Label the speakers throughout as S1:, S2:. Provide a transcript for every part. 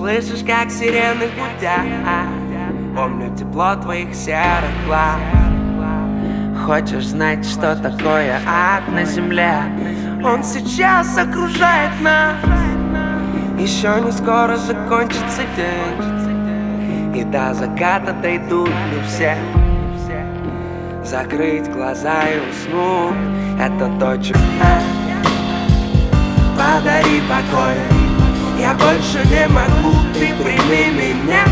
S1: Слышишь, как сирены гудят, помню тепло твоих серых глаз. Хочешь знать, что такое ад на земле? Он сейчас окружает нас. Еще не скоро закончится день, и до заката дойдут не все. Закрыть глаза и уснуть — это точно. Подари покой, я больше не могу, ты прими меня.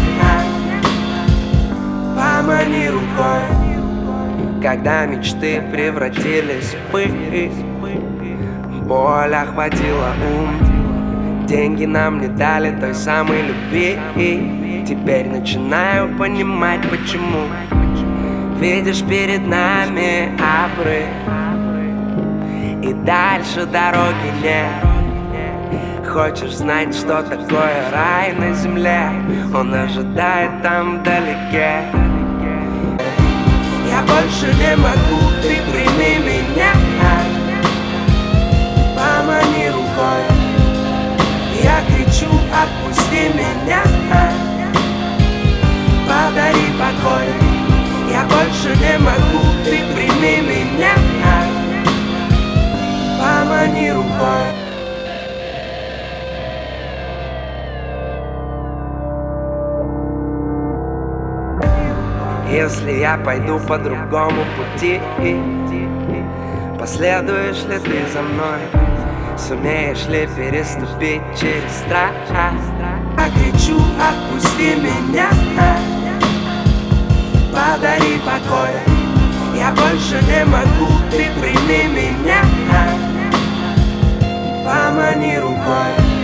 S1: Помани рукой, когда мечты превратились в пыль. Боль охватила ум, деньги нам не дали той самой любви. Теперь начинаю понимать, почему. Видишь, перед нами обрыв, и дальше дороги нет. Хочешь знать, что такое рай на земле? Он ожидает там вдалеке. Я больше не могу, ты прими меня. Помани рукой, я кричу, отпусти меня. Подари покой, я больше не могу, ты прими меня. Помани рукой. Если я пойду по другому пути, последуешь ли ты за мной? Сумеешь ли переступить через страх? Я кричу, отпусти меня. Подари покой, я больше не могу, ты прими меня. Помани рукой.